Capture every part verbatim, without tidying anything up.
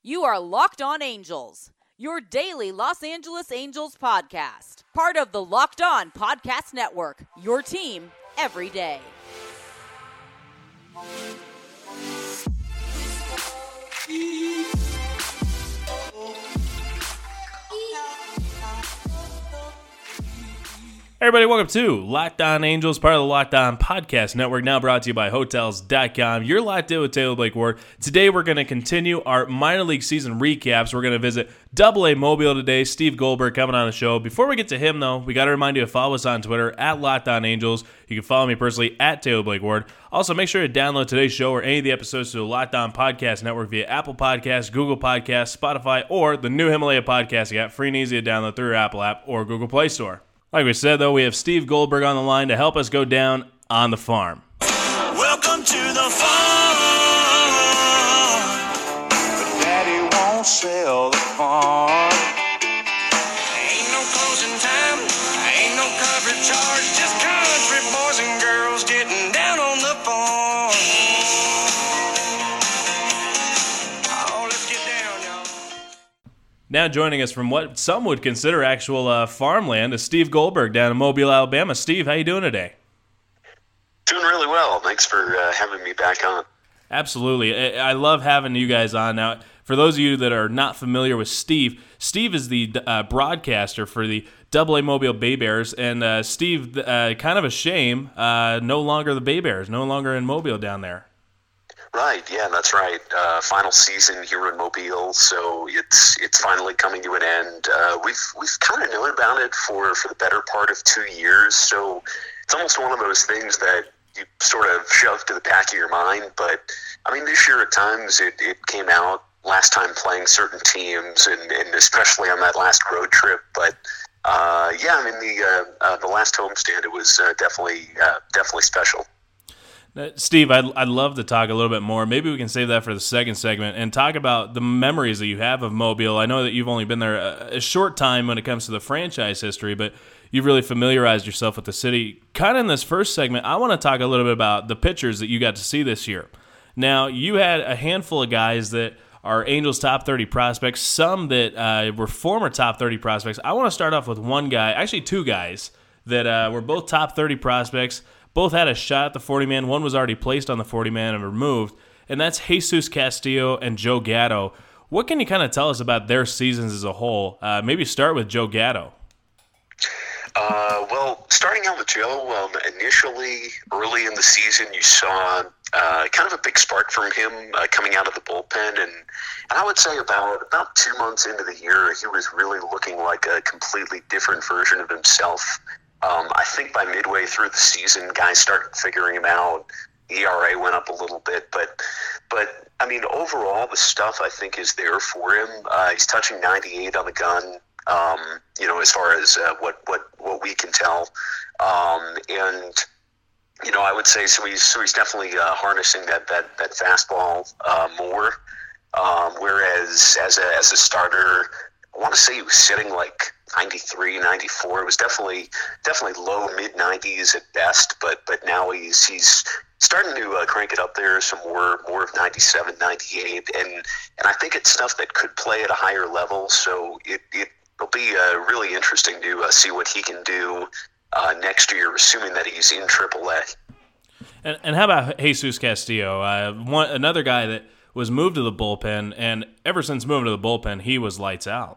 You are Locked On Angels, your daily Los Angeles Angels podcast. Part of the Locked On Podcast Network, your team every day. Hey everybody, welcome to Locked On Angels, part of the Locked On Podcast Network, now brought to you by Hotels dot com. You're locked in with Taylor Blake Ward. Today we're going to continue our minor league season recaps. We're going to visit Double A Mobile today. Steve Goldberg coming on the show. Before we get to him, though, we got to remind you to follow us on Twitter at Locked On Angels. You can follow me personally at Taylor Blake Ward. Also, make sure to download today's show or any of the episodes to the Locked On Podcast Network via Apple Podcasts, Google Podcasts, Spotify, or the new Himalaya podcast you got free and easy to download through your Apple app or Google Play Store. Like we said, though, we have Steve Goldberg on the line to help us go down on the farm. Welcome to the farm. But Daddy won't sell the farm. Ain't no closing time, ain't no coverage charge. Just country boys and girls getting down on the farm. Oh, let's get down, y'all. Now joining us from what some would consider actual uh, farmland is Steve Goldberg down in Mobile, Alabama. Steve, how you doing today? Doing really well. Thanks for uh, having me back on. Absolutely. I I love having you guys on. Now, for those of you that are not familiar with Steve, Steve is the uh, broadcaster for the Double A Mobile Bay Bears. And uh, Steve, uh, kind of a shame, uh, no longer the Bay Bears, no longer in Mobile down there. Right, yeah, that's right. Uh, final season here in Mobile, so it's it's finally coming to an end. Uh, we've we've kind of known about it for, for the better part of two years, so it's almost one of those things that you sort of shove to the back of your mind. But I mean, this year at times it, it came out. Last time playing certain teams, and, and especially on that last road trip. But uh, yeah, I mean the uh, uh, the last homestand, it was uh, definitely uh, definitely special. Uh, Steve, I'd, I'd love to talk a little bit more. Maybe we can save that for the second segment and talk about the memories that you have of Mobile. I know that you've only been there a, a short time when it comes to the franchise history, but you've really familiarized yourself with the city. Kind of in this first segment, I want to talk a little bit about the pitchers that you got to see this year. Now, you had a handful of guys that are Angels top thirty prospects, some that uh, were former top thirty prospects. I want to start off with one guy, actually two guys, that uh, were both top thirty prospects. Both had a shot at the forty-man. One was already placed on the forty-man and removed, and that's Jesus Castillo and Joe Gatto. What can you kind of tell us about their seasons as a whole? Uh, maybe start with Joe Gatto. Uh, well, starting out with Joe, um, initially, early in the season, you saw uh, kind of a big spark from him uh, coming out of the bullpen, and, and I would say about about two months into the year, he was really looking like a completely different version of himself. Um, I think by midway through the season, guys started figuring him out. E R A went up a little bit, but, but I mean, overall, the stuff I think is there for him. Uh, he's touching ninety-eight on the gun, um, you know, as far as uh, what, what, what we can tell. Um, and, you know, I would say so he's, so he's definitely uh, harnessing that, that, that fastball uh, more. Um, whereas as a, as a starter, I want to say he was sitting like ninety-three, ninety-four. It was definitely definitely low mid nineties at best, but but now he's he's starting to uh, crank it up there some more more of ninety-seven, ninety-eight, and and I think it's stuff that could play at a higher level. So it it'll be uh, really interesting to uh, see what he can do uh, next year, assuming that he's in triple A. And, and how about Jesus Castillo? Uh, one another guy that was moved to the bullpen, and ever since moving to the bullpen, he was lights out.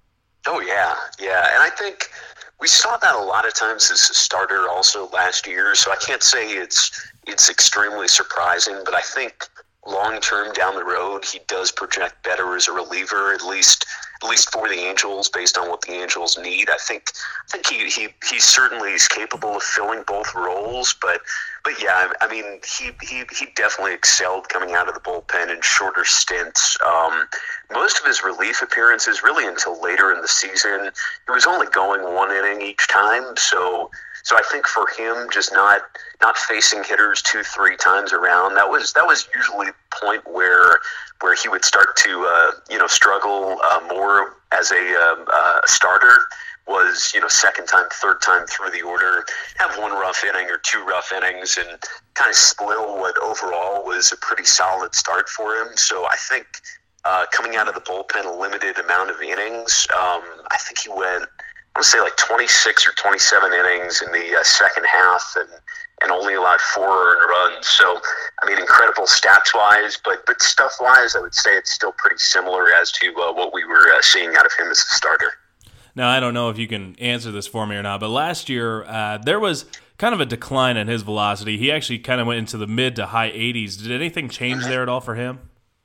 Oh, yeah, yeah. And I think we saw that a lot of times as a starter also last year, so I can't say it's it's extremely surprising, but I think long-term down the road, he does project better as a reliever, at least at least for the Angels, based on what the Angels need. I think I think he, he, he certainly is capable of filling both roles, but but yeah, I mean, he, he, he definitely excelled coming out of the bullpen in shorter stints. Um, most of his relief appearances, really until later in the season, he was only going one inning each time, so so I think for him, just not not facing hitters two, three times around, that was that was usually the point where where he would start to uh, you know struggle uh, more as a uh, uh, starter. Was, you know, second time, third time through the order, have one rough inning or two rough innings and kind of spoil what overall was a pretty solid start for him. So I think uh, coming out of the bullpen a limited amount of innings. Um, I think he went, I want to say like twenty-six or twenty-seven innings in the uh, second half, and, and only allowed four earned runs. So, I mean, incredible stats-wise, but but stuff-wise, I would say it's still pretty similar as to uh, what we were uh, seeing out of him as a starter. Now, I don't know if you can answer this for me or not, but last year uh, there was kind of a decline in his velocity. He actually kind of went into the mid to high eighties. Did anything change there at all for him?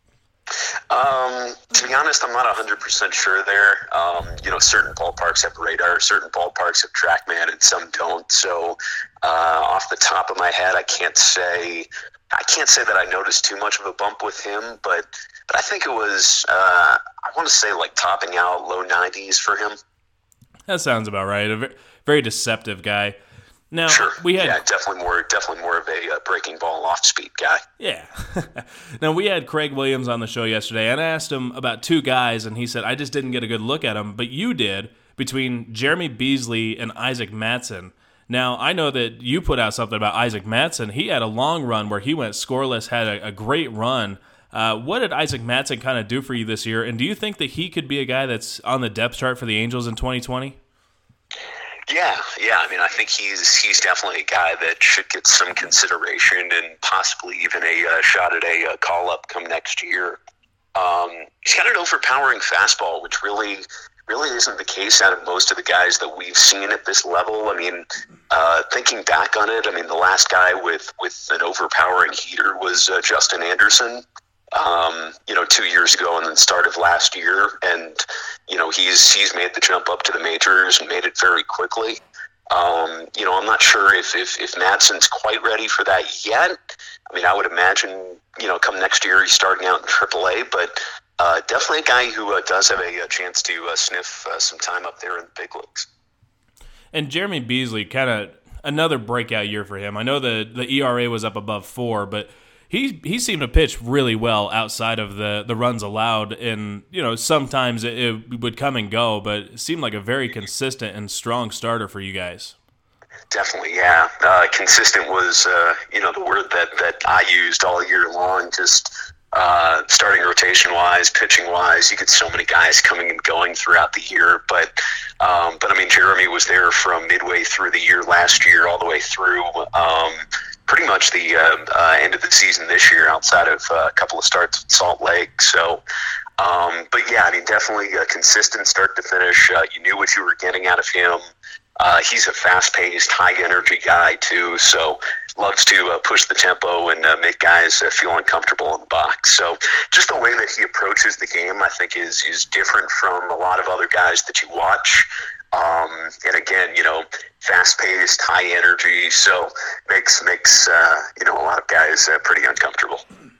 Um, to be honest, I'm not one hundred percent sure there. Um, you know, certain ballparks have radar, certain ballparks have TrackMan, and some don't. So, uh, off the top of my head, I can't say I can't say that I noticed too much of a bump with him, but but I think it was uh, I want to say like topping out low nineties for him. That sounds about right. A very deceptive guy. Now, sure. we had yeah, definitely more, definitely more of a uh, breaking ball off-speed guy. Yeah. Now, we had Craig Williams on the show yesterday, and I asked him about two guys, and he said, I just didn't get a good look at them, but you did, between Jeremy Beasley and Isaac Mattson. Now, I know that you put out something about Isaac Mattson. He had a long run where he went scoreless, had a, a great run. Uh, what did Isaac Mattson kind of do for you this year, and do you think that he could be a guy that's on the depth chart for the Angels in twenty twenty? Yeah, yeah. I mean, I think he's he's definitely a guy that should get some consideration and possibly even a uh, shot at a uh, call-up come next year. Um, he's got an overpowering fastball, which really really isn't the case out of most of the guys that we've seen at this level. I mean, uh, thinking back on it, I mean, the last guy with, with an overpowering heater was uh, Justin Anderson. Um, you know, two years ago and then start of last year. And, you know, he's he's made the jump up to the majors and made it very quickly. Um, you know, I'm not sure if, if, if Mattson's quite ready for that yet. I mean, I would imagine, you know, come next year he's starting out in triple A, but uh, definitely a guy who uh, does have a, a chance to uh, sniff uh, some time up there in the big leagues. And Jeremy Beasley, kind of another breakout year for him. I know the, the E R A was up above four, but He he seemed to pitch really well outside of the, the runs allowed, and you know sometimes it, it would come and go, but it seemed like a very consistent and strong starter for you guys. Definitely, yeah. Uh, consistent was uh, you know the word that, that I used all year long. Just uh, starting rotation wise, pitching wise, you get so many guys coming and going throughout the year. But um, but I mean, Jeremy was there from midway through the year last year all the way through. Um, pretty much the uh, uh, end of the season this year outside of uh, a couple of starts at Salt Lake. So, um, but yeah, I mean, definitely a consistent start to finish. Uh, you knew what you were getting out of him. Uh, he's a fast-paced, high-energy guy, too, so loves to uh, push the tempo and uh, make guys uh, feel uncomfortable in the box. So just the way that he approaches the game, I think, is is different from a lot of other guys that you watch. Um, and again, you know, fast-paced, high energy, so makes makes uh, you know a lot of guys uh, pretty uncomfortable.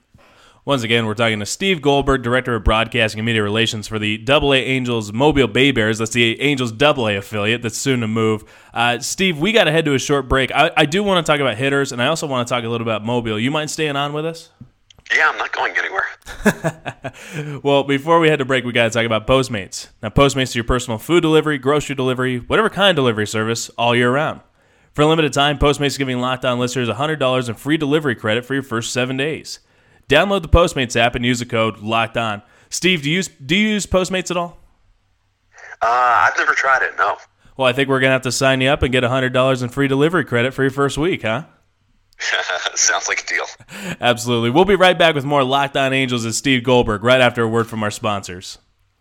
Once again, we're talking to Steve Goldberg, Director of Broadcasting and Media Relations for the Double A Angels Mobile Bay Bears. That's the Angels Double A affiliate that's soon to move. Uh, Steve, we got to head to a short break. I, I do want to talk about hitters, and I also want to talk a little about Mobile. You mind staying on with us? Yeah, I'm not going anywhere. Well, before we head to break, we got to talk about Postmates. Now, Postmates is your personal food delivery, grocery delivery, whatever kind of delivery service all year round. For a limited time, Postmates is giving Locked On listeners one hundred dollars in free delivery credit for your first seven days. Download the Postmates app and use the code Locked On. Steve, do you use, do you use Postmates at all? Uh, I've never tried it, no. Well, I think we're going to have to sign you up and get one hundred dollars in free delivery credit for your first week, huh? Sounds like a deal. Absolutely. We'll be right back with more Locked On Angels and Steve Goldberg right after a word from our sponsors.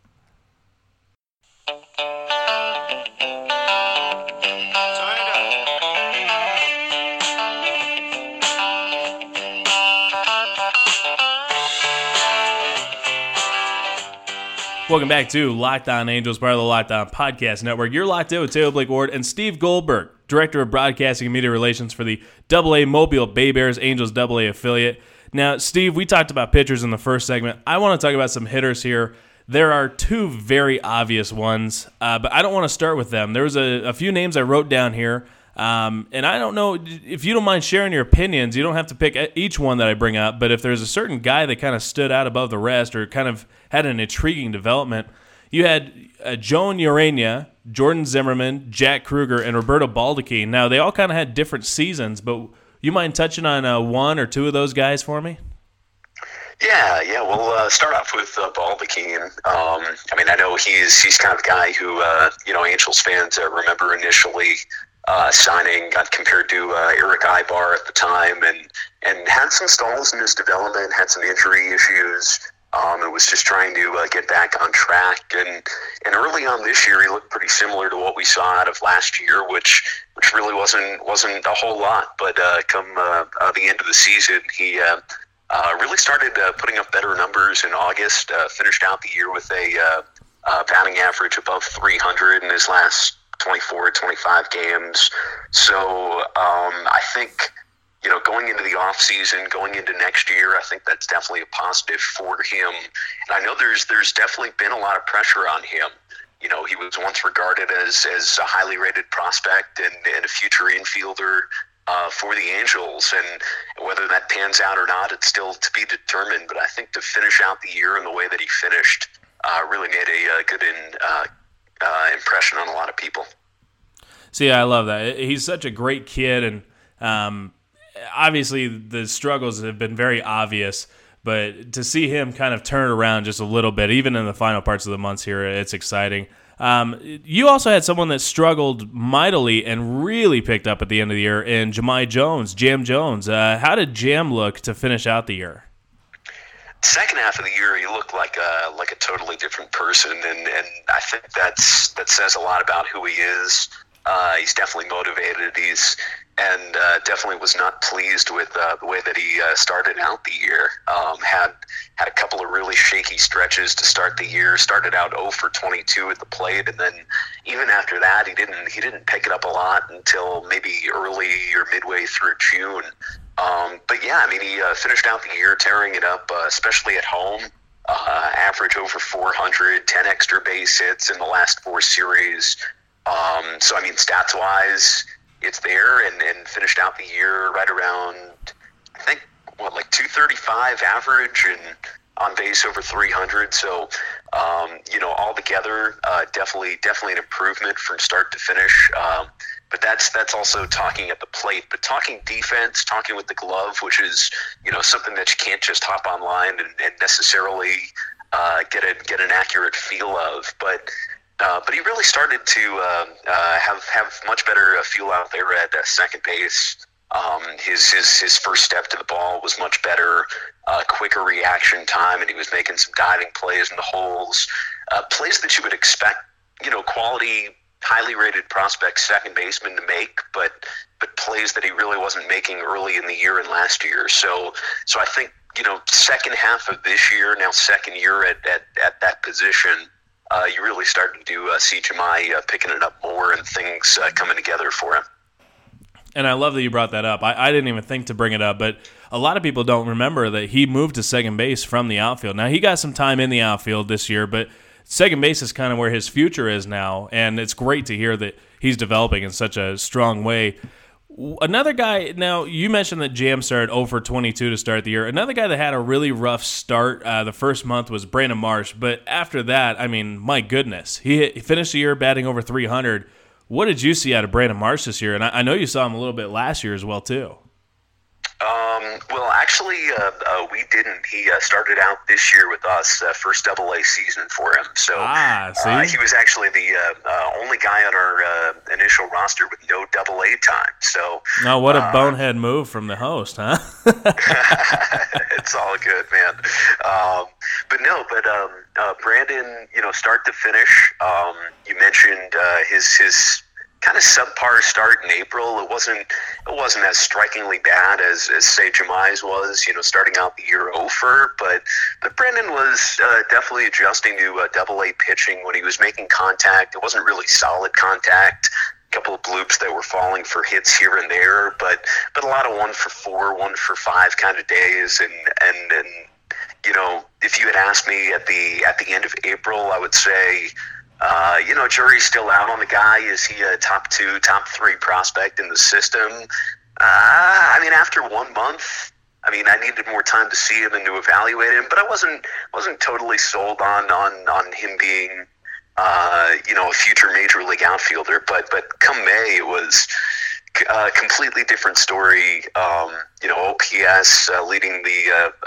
Welcome back to Locked On Angels, part of the Locked On Podcast Network. You're locked in with Taylor Blake Ward and Steve Goldberg, Director of Broadcasting and Media Relations for the Double A Mobile Bay Bears Angels Double A affiliate. Now, Steve, we talked about pitchers in the first segment. I want to talk about some hitters here. There are two very obvious ones, uh, but I don't want to start with them. There was a, a few names I wrote down here, um, and I don't know if you don't mind sharing your opinions. You don't have to pick each one that I bring up, but if there's a certain guy that kind of stood out above the rest or kind of had an intriguing development, you had uh, Joan Urena, Jordan Zimmerman, Jack Kruger, and Roberto Baldacchini. Now, they all kind of had different seasons, but you mind touching on uh, one or two of those guys for me? Yeah, yeah. We'll uh, start off with uh, Baldachin. Um, I mean, I know he's he's kind of the guy who uh, you know Angels fans uh, remember initially uh, signing, got compared to uh, Eric Ibar at the time, and and had some stalls in his development, had some injury issues. Um, it was just trying to uh, get back on track, and and early on this year, he looked pretty similar to what we saw out of last year, which which really wasn't wasn't a whole lot. But uh, come uh, uh, the end of the season, he uh, uh, really started uh, putting up better numbers in August. Uh, finished out the year with a uh, uh, batting average above three hundred in his last twenty-four, twenty-five games. So um, I think, you know, going into the off season, going into next year, I think that's definitely a positive for him. And I know there's there's definitely been a lot of pressure on him. You know, he was once regarded as, as a highly rated prospect and, and a future infielder uh, for the Angels. And whether that pans out or not, it's still to be determined. But I think to finish out the year in the way that he finished uh, really made a, a good in, uh, uh, impression on a lot of people. See, I love that. He's such a great kid, and um, obviously the struggles have been very obvious, but to see him kind of turn it around just a little bit, even in the final parts of the months here, it's exciting. Um, you also had someone that struggled mightily and really picked up at the end of the year in Jahmai Jones, Jam Jones. Uh, how did Jam look to finish out the year? Second half of the year, he looked like a like a totally different person, and, and I think that's that says a lot about who he is. Uh, he's definitely motivated. He's and uh, definitely was not pleased with uh, the way that he uh, started out the year. Um, had had a couple of really shaky stretches to start the year. Started out oh for twenty-two at the plate, and then even after that, he didn't he didn't pick it up a lot until maybe early or midway through June. Um, but yeah, I mean, he uh, finished out the year tearing it up, uh, especially at home. Uh, average over four hundred, ten extra base hits in the last four series. Um, so, I mean, stats-wise, it's there, and, and finished out the year right around, I think, what, like two thirty-five average and on base over three hundred. So, um, you know, altogether, uh, definitely, definitely an improvement from start to finish. Um, but that's that's also talking at the plate. But talking defense, talking with the glove, which is, you know, something that you can't just hop online and, and necessarily uh, get a get an accurate feel of. But Uh, but he really started to uh, uh, have have much better uh, feel out there at uh, second base. Um, his his his first step to the ball was much better, uh, quicker reaction time, and he was making some diving plays in the holes, uh, plays that you would expect, you know, quality, highly rated prospect second baseman to make, but but plays that he really wasn't making early in the year and last year. So so I think, you know, second half of this year, now second year at at, at that position. Uh, you really started to uh, see Jahmai uh, picking it up more and things uh, coming together for him. And I love that you brought that up. I, I didn't even think to bring it up, but a lot of people don't remember that he moved to second base from the outfield. Now, he got some time in the outfield this year, but second base is kind of where his future is now, and it's great to hear that he's developing in such a strong way. Another guy, now you mentioned that Jam started oh for twenty-two to start the year. Another guy that had a really rough start uh, the first month was Brandon Marsh, but after that, I mean, my goodness, he, hit, he finished the year batting over three hundred. What did you see out of Brandon Marsh this year? And I, I know you saw him a little bit last year as well, too. Um, well, actually, uh, uh, we didn't. He uh, started out this year with us, uh, first Double A season for him. So ah, see? Uh, he was actually the uh, uh, only guy on our uh, initial roster with no Double A time. So now, what a uh, bonehead move from the host, huh? It's all good, man. Um, but no, but um, uh, Brandon, you know, start to finish. Um, you mentioned uh, his his. kind of subpar start in April. It wasn't it wasn't as strikingly bad as, as say Jahmai's was, you know, starting out the year over, but but Brandon was uh, definitely adjusting to uh, double A pitching when he was making contact. It wasn't really solid contact. A couple of bloops that were falling for hits here and there, but but a lot of one for four, one for five kind of days, and and and you know, if you had asked me at the at the end of April, I would say, Uh, you know, jury's still out on the guy. Is he a top two, top three prospect in the system? Uh, I mean, after one month, I mean, I needed more time to see him and to evaluate him, but I wasn't wasn't totally sold on on, on him being, uh, you know, a future major league outfielder. But but come May, it was a completely different story. Um, you know, O P S uh, leading the uh, uh,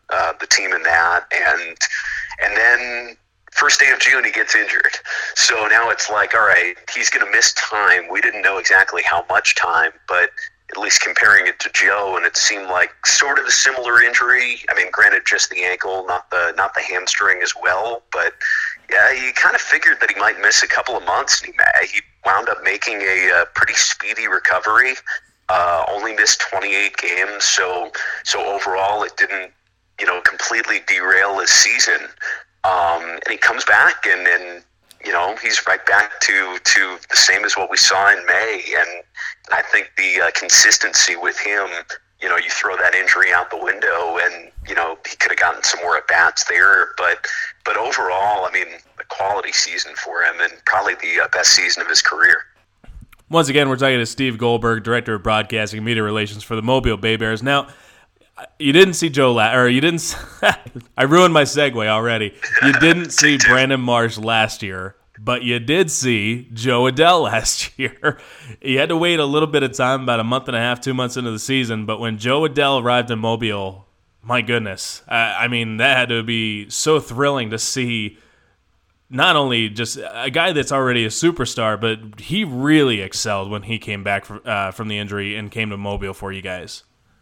uh, the team in that, and and then first day of June he gets injured. So now it's like, all right, he's going to miss time. We didn't know exactly how much time, but at least comparing it to Joe, and it seemed like sort of a similar injury. I mean, granted, just the ankle, not the not the hamstring as well, but yeah, you kind of figured that he might miss a couple of months. And he, he wound up making a, a pretty speedy recovery. Uh, only missed twenty-eight games, so so overall it didn't, you know, completely derail his season. Um, and he comes back, and, and you know, he's right back to, to the same as what we saw in May. And, and I think the uh, consistency with him, you know, you throw that injury out the window, and you know he could have gotten some more at bats there. But but overall, I mean, a quality season for him, and probably the uh, best season of his career. Once again, we're talking to Steve Goldberg, Director of Broadcasting and Media Relations for the Mobile Bay Bears. Now, you didn't see Joe, La- or you didn't. I ruined my segue already. You didn't see Brandon Marsh last year, but you did see Jo Adell last year. You had to wait a little bit of time, about a month and a half, two months into the season. But when Jo Adell arrived in Mobile, my goodness, I, I mean, that had to be so thrilling to see. Not only just a guy that's already a superstar, but he really excelled when he came back from, uh, from the injury and came to Mobile for you guys.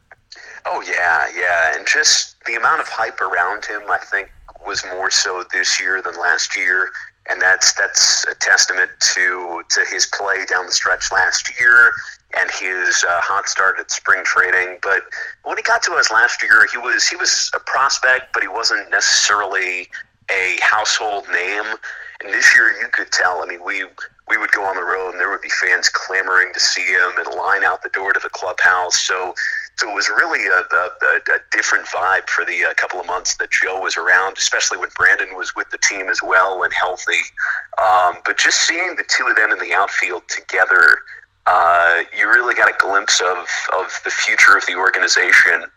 Oh, yeah, yeah. And just the amount of hype around him, I think, was more so this year than last year. And that's that's a testament to, to his play down the stretch last year and his uh, hot start at spring training. But when he got to us last year, he was he was a prospect, but he wasn't necessarily a household name. And this year you could tell, I mean, we we would go on the road and there would be fans clamoring to see him and a line out the door to the clubhouse. So so it was really a, a, a different vibe for the uh, couple of months that Joe was around, especially when Brandon was with the team as well and healthy. Um, but just seeing the two of them in the outfield together, uh, you really got a glimpse of, of the future of the organization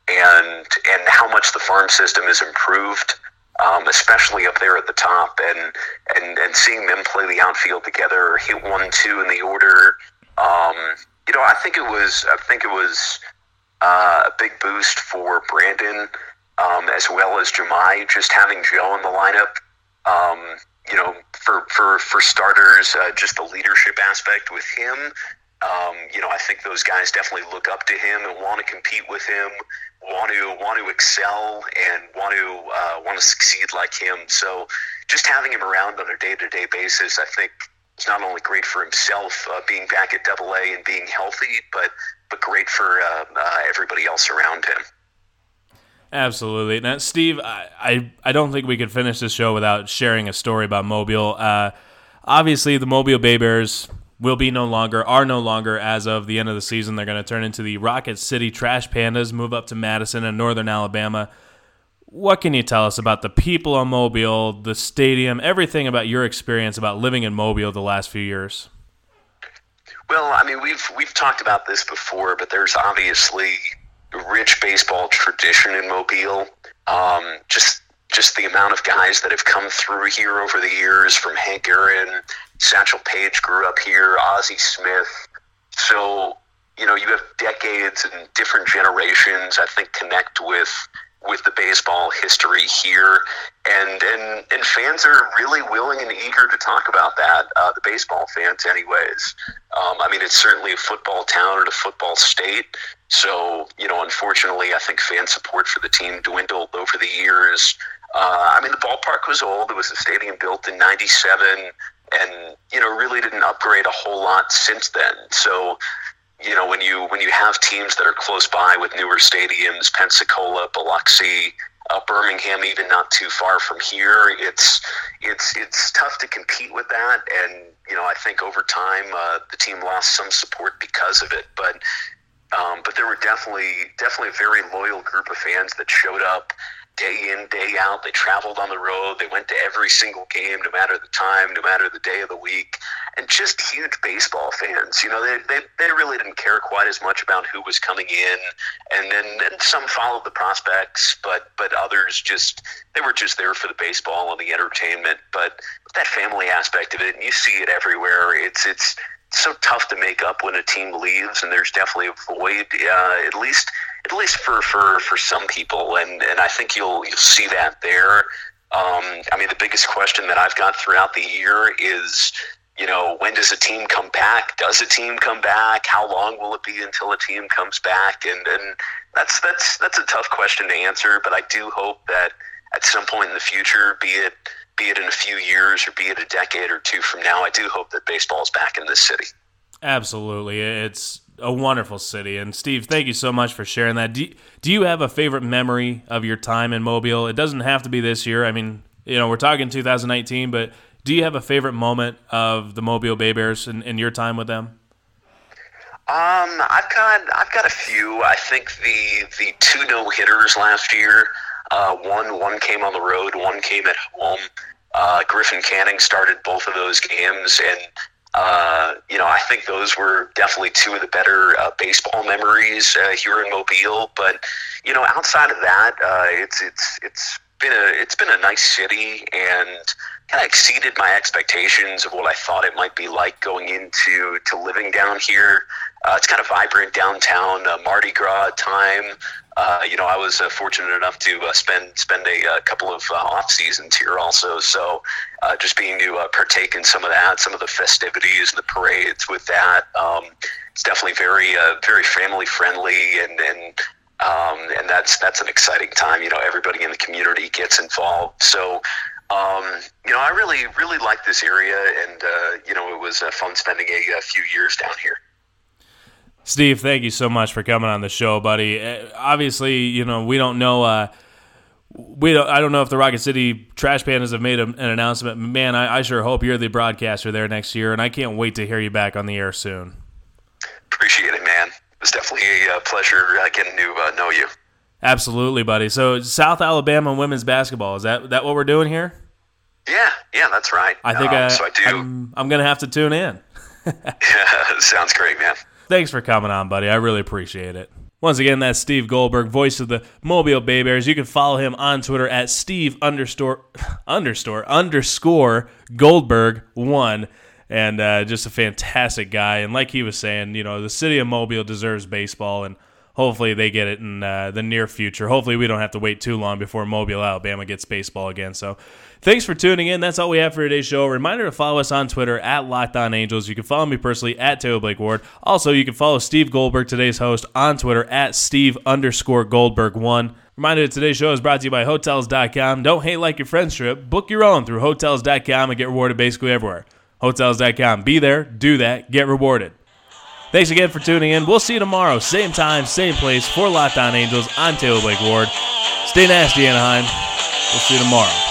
and and how much the farm system has improved. Um, especially up there at the top, and, and and seeing them play the outfield together, hit one, two in the order. Um, you know, I think it was I think it was uh, a big boost for Brandon, um, as well as Jahmai, just having Joe in the lineup. Um, you know, for for for starters, uh, just the leadership aspect with him. Um, you know, I think those guys definitely look up to him and want to compete with him. want to want to excel and want to uh, want to succeed like him. So just having him around on a day-to-day basis, I think, is not only great for himself, uh, being back at Double A and being healthy, but but great for uh, uh, everybody else around him. Absolutely. Now, Steve, I, I, I don't think we could finish this show without sharing a story about Mobile. Uh, obviously, the Mobile Bay Bears will be no longer, are no longer as of the end of the season. They're going to turn into the Rocket City Trash Pandas, move up to Madison and Northern Alabama. What can you tell us about the people of Mobile, the stadium, everything about your experience about living in Mobile the last few years? Well, I mean, we've we've talked about this before, but there's obviously a rich baseball tradition in Mobile. Um, just just the amount of guys that have come through here over the years, from Hank Aaron, Satchel Paige grew up here, Ozzie Smith. So, you know, you have decades and different generations, I think, connect with with the baseball history here. And and, and fans are really willing and eager to talk about that, uh, the baseball fans anyways. Um, I mean, it's certainly a football town and a football state. So, you know, unfortunately, I think fan support for the team dwindled over the years. Uh, I mean, the ballpark was old. It was a stadium built in ninety-seven. And, you know, really didn't upgrade a whole lot since then. So, you know, when you when you have teams that are close by with newer stadiums, Pensacola, Biloxi, uh, Birmingham, even not too far from here, it's it's it's tough to compete with that. And, you know, I think over time uh, the team lost some support because of it. But um, but there were definitely definitely a very loyal group of fans that showed up day in, day out. They traveled on the road. They went to every single game, no matter the time, no matter the day of the week. And just huge baseball fans. You know, they they, they really didn't care quite as much about who was coming in. And then and some followed the prospects, but but others just, they were just there for the baseball and the entertainment. But that family aspect of it, and you see it everywhere. It's it's so tough to make up when a team leaves, and there's definitely a void, uh, at least at least for, for, for some people, and, and I think you'll you'll see that there. Um, I mean, the biggest question that I've got throughout the year is, you know, when does a team come back? Does a team come back? How long will it be until a team comes back? And and that's that's that's a tough question to answer, but I do hope that at some point in the future, be it be it in a few years or be it a decade or two from now, I do hope that baseball is back in this city. Absolutely. It's a wonderful city. And Steve, thank you so much for sharing that. Do you, do you have a favorite memory of your time in Mobile? It doesn't have to be this year. I mean, you know, we're talking two thousand nineteen, but do you have a favorite moment of the Mobile Bay Bears in, in your time with them? Um, I've got I've got a few. I think the the two no hitters last year. Uh, one one came on the road, one came at home. Uh, Griffin Canning started both of those games, and uh, you know I think those were definitely two of the better uh, baseball memories uh, here in Mobile. But you know, outside of that, uh, it's it's it's been a it's been a nice city and kind of exceeded my expectations of what I thought it might be like going into to living down here. Uh, it's kind of vibrant downtown, uh, Mardi Gras time. Uh, you know, I was uh, fortunate enough to uh, spend spend a, a couple of uh, off seasons here also. So uh, just being to uh, partake in some of that, some of the festivities and the parades with that, um, it's definitely very uh, very family friendly, and and um, and that's that's an exciting time. You know, everybody in the community gets involved. So. Um, you know, I really, really like this area, and, uh, you know, it was uh, fun spending a, a few years down here. Steve, thank you so much for coming on the show, buddy. Uh, obviously, you know, we don't know, uh, we don't, I don't know if the Rocket City Trash Pandas have made a, an announcement. Man, I, I sure hope you're the broadcaster there next year, and I can't wait to hear you back on the air soon. Appreciate it, man. It was definitely a uh, pleasure uh, getting to uh, know you. Absolutely, buddy. So South Alabama women's basketball, is that that what we're doing here? Yeah, yeah, that's right. I think um, I, so I do. I'm, I'm going to have to tune in. Yeah, sounds great, man. Thanks for coming on, buddy. I really appreciate it. Once again, that's Steve Goldberg, voice of the Mobile Bay Bears. You can follow him on Twitter at Steve underscore, underscore, underscore Goldberg one. And uh, just a fantastic guy. And like he was saying, you know, the city of Mobile deserves baseball, and hopefully they get it in uh, the near future. Hopefully we don't have to wait too long before Mobile, Alabama gets baseball again. So thanks for tuning in. That's all we have for today's show. Reminder to follow us on Twitter at Locked On Angels. You can follow me personally at Taylor Blake Ward. Also, you can follow Steve Goldberg, today's host, on Twitter at Steve underscore Goldberg one. Reminder that today's show is brought to you by Hotels dot com. Don't hate like your friend's trip. Book your own through Hotels dot com and get rewarded basically everywhere. Hotels dot com. Be there, do that, get rewarded. Thanks again for tuning in. We'll see you tomorrow, same time, same place, for Locked On Angels. I'm Taylor Blake Ward. Stay nasty, Anaheim. We'll see you tomorrow.